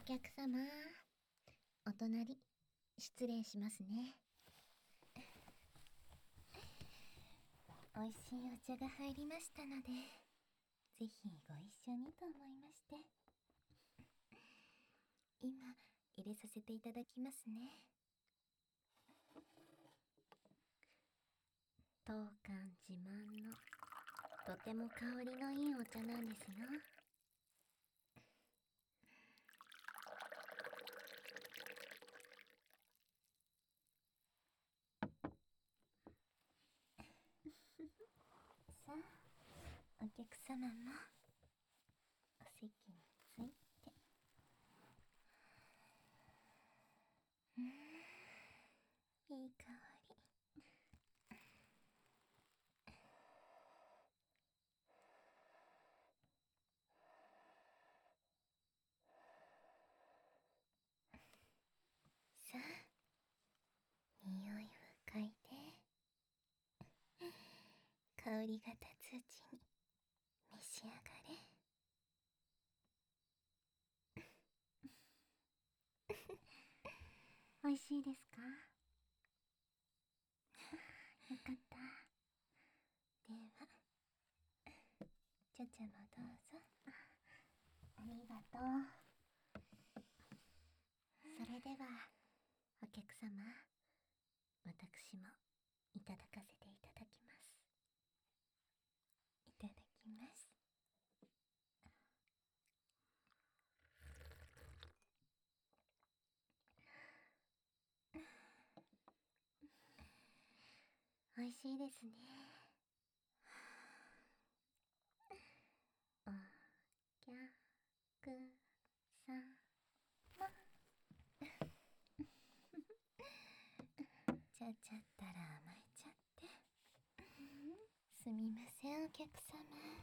客様、お隣失礼しますね。美味しいお茶が入りましたので、ぜひご一緒にと思いまして。今入れさせていただきますね。当館自慢のとても香りのいいお茶なんですよ。さあ、お客様もお席について。いい香り。さあ、匂いを嗅いで、香りが立つうちに召し上がれ。美味しいですか？よかった。では、ちゃちゃもどうぞ。ありがとう。それでは、お客様、私もいただかせていただきます。いただきます。美味しいですね。お客様。ちゃちゃったら甘えちゃって。すみません、お客様。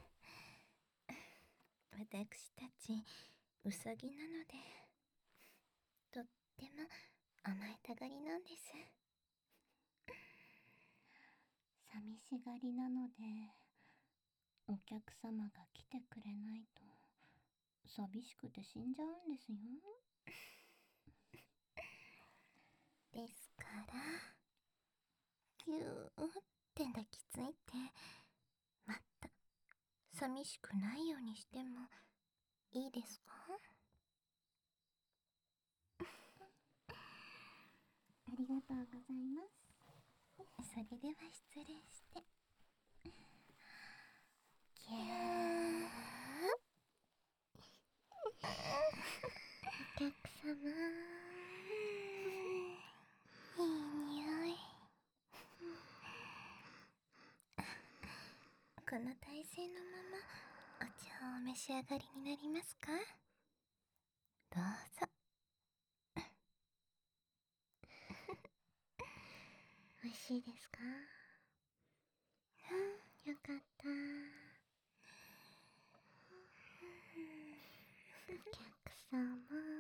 私たちウサギなので、とっても甘えたがりなんです。寂しがりなので、お客様が来てくれないと寂しくて死んじゃうんですよ。ですからぎゅーって抱きついて、また寂しくないようにしてもいいですか？ありがとうございます。それでは失礼して。ぎゅー。お客様、いい匂い。この体勢のままお茶をお召し上がりになりますか？どうぞ。美味しいですか？よかった。お客様、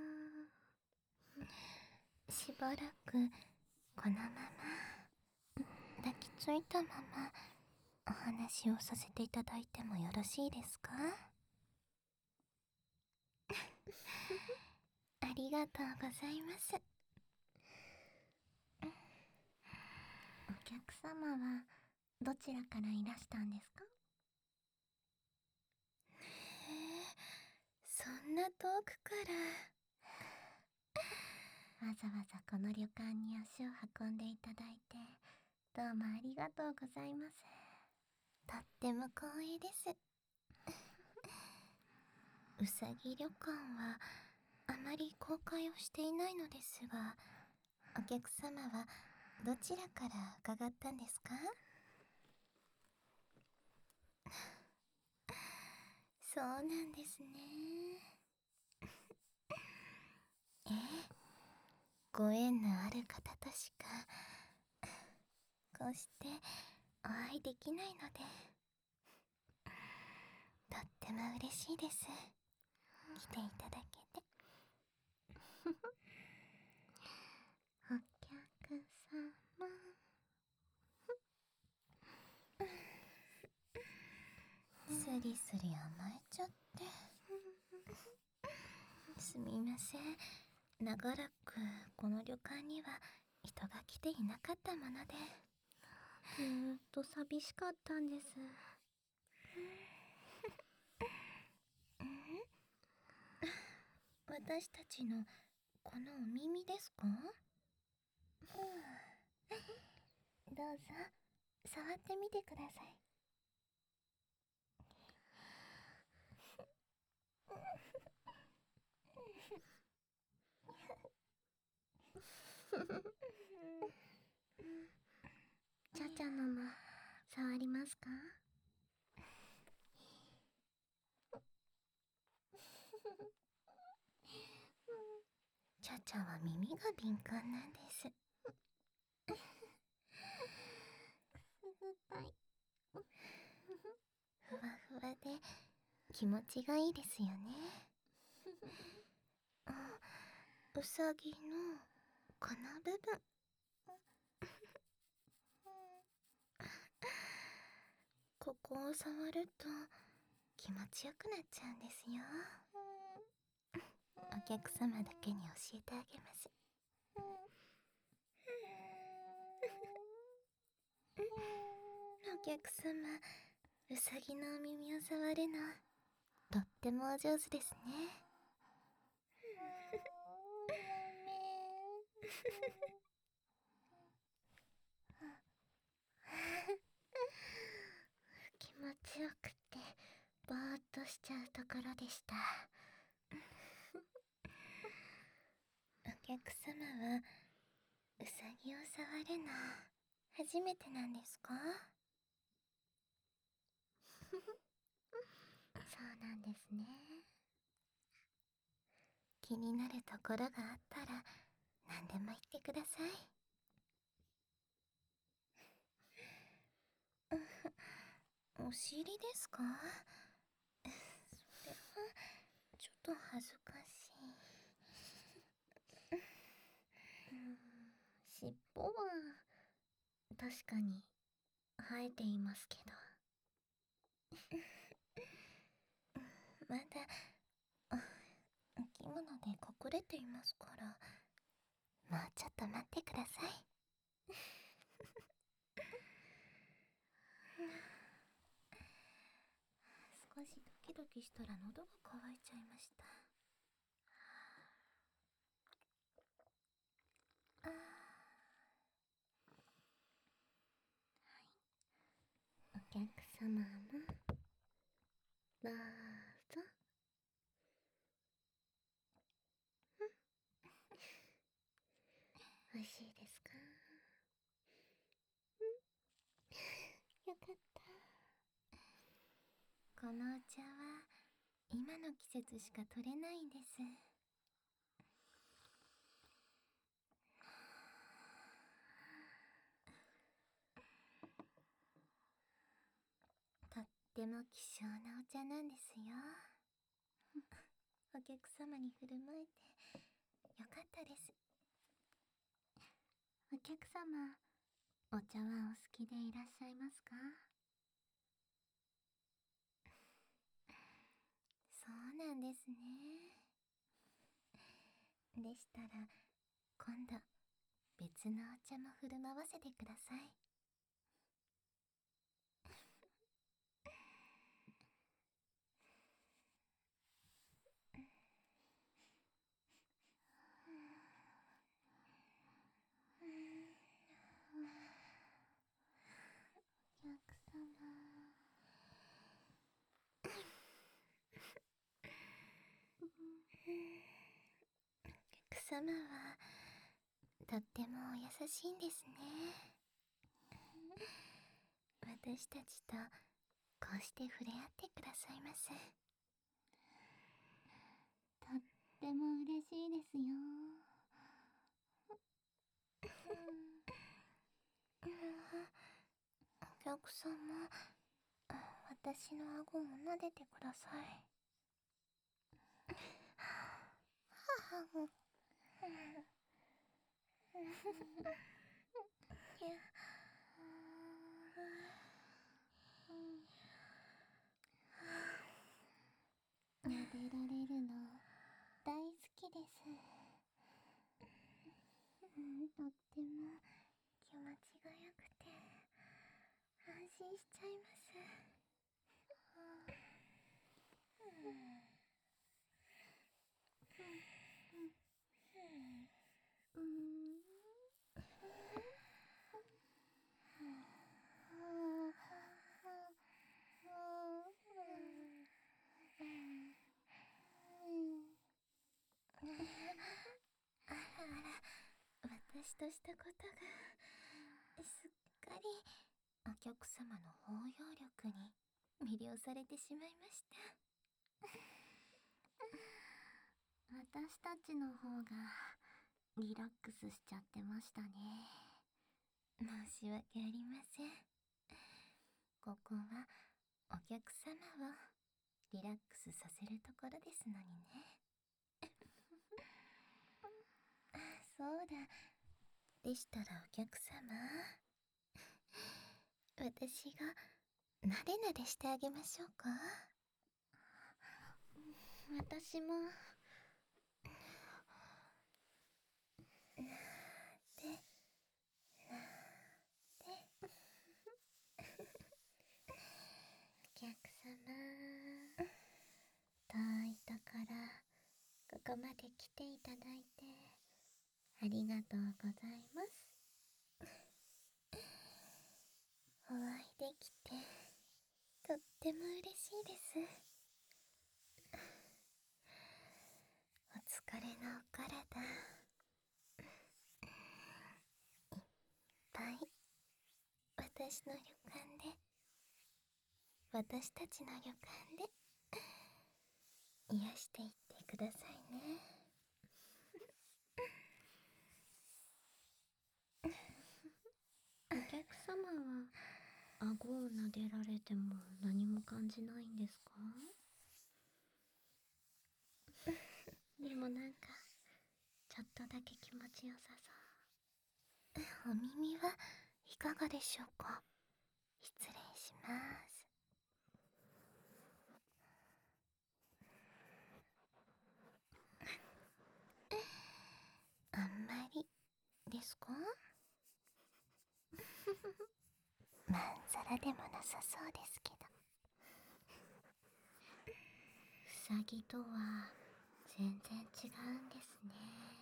しばらくこのまま抱きついたままお話をさせていただいてもよろしいですか？ありがとうございます。お客様はどちらからいらしたんですか？そんな遠くから。わざわざこの旅館に足を運んでいただいて、どうもありがとうございます。とっても光栄です。うさぎ旅館はあまり公開をしていないのですが、お客様はどちらから伺ったんですか？そうなんですね。ご縁のある方としかこうしてお会いできないので、とっても嬉しいです。来ていただけて。お客様、スリスリ甘えちゃって。 すみません。長らくこの旅館には人が来ていなかったもので。 ずーっと寂しかったんです。 私たちのこのお耳ですか？どうぞ触ってみてください。 ちゃちゃのも触りますか？ ちゃちゃは耳が敏感なんです。ふわふわで気持ちがいいですよね。うさぎのこの部分。ここを触ると気持ちよくなっちゃうんですよ。お客様だけに教えてあげます。お客様、うさぎのお耳を触るのとってもお上手ですね。気持ちよくてぼーっとしちゃうところでした。お客様はうさぎを触るの初めてなんですか？ そうなんですね。 気になるところがあったら何でも言ってください。お尻ですか？それはちょっと恥ずかしい。 尻尾は確かに生えていますけど。 まだお着物で隠れていますから、もうちょっと待ってください。少しドキドキしたら喉が渇いちゃいました。 お客様もどうぞ。美味しいですか？ よかった。このお茶は今の季節しか取れないんです。とっても希少なお茶なんですよ。お客様に振る舞えてよかったです。 お客様、お茶はお好きでいらっしゃいますか？ そうなんですね。でしたら今度別のお茶も振る舞わせてください。お客様、お客様はとってもお優しいんですね。私たちとこうして触れ合ってくださいます。 とっても嬉しいですよ。 お客様、私の顎も撫でてください。 撫でられるの大好とっても気持ちが良くて安心しちゃいます。あらあら、私としたことがすっかりお客様の包容力に魅了されてしまいました。私たちの方がリラックスしちゃってましたね。申し訳ありません。ここはお客様をリラックスさせるところですのにね。あ、そうだ。でしたらお客様、私がなでなでしてあげましょうか。私もでお客様、遠いところここまで来ていただいてありがとうございます。お会いできてとっても嬉しいです。お疲れのお体いっぱい私の旅館で、私たちの旅館で癒していってくださいね。 お客様は顎を撫でられても何も感じないんですか？でもなんかちょっとだけ気持ちよさそう。 お耳はいかがでしょうか。失礼します。あんまりですか？まんざらでもなさそうですけど。 うさぎとは全然違うんですね。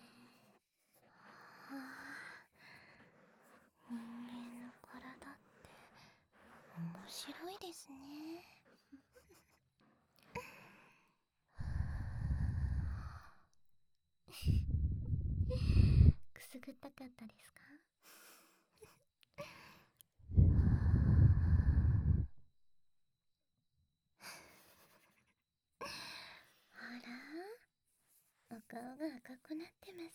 はあ、人間の体って面白いですね。 くすぐったかったですか？ ほら、お顔が赤くなってます。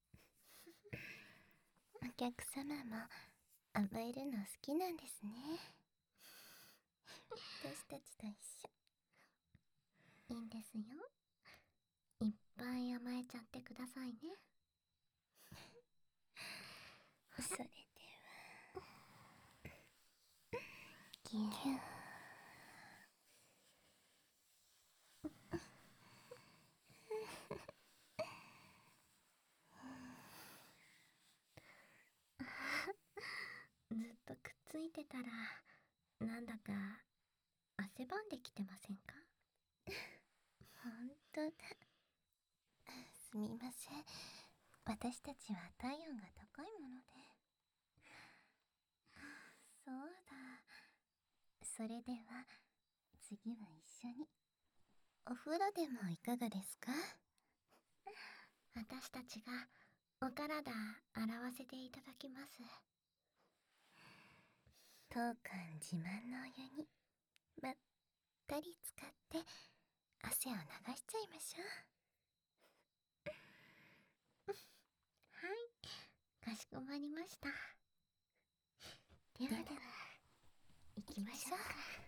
お客様も甘えるの好きなんですね。私たちと一緒。 いいんですよ。いっぱい甘えちゃってくださいね。 それではぎゅー。 ずっとくっついてたらなんだか汗ばんできてませんか？ ほんとだ。すみません。私たちは体温が高いもので。そうだ。それでは次は一緒にお風呂でもいかがですか？ 私たちがお体洗わせていただきます。 当館自慢のお湯にまったり浸かって汗を流しちゃいましょう。 はい、かしこまりました。ではでは、行きましょうか。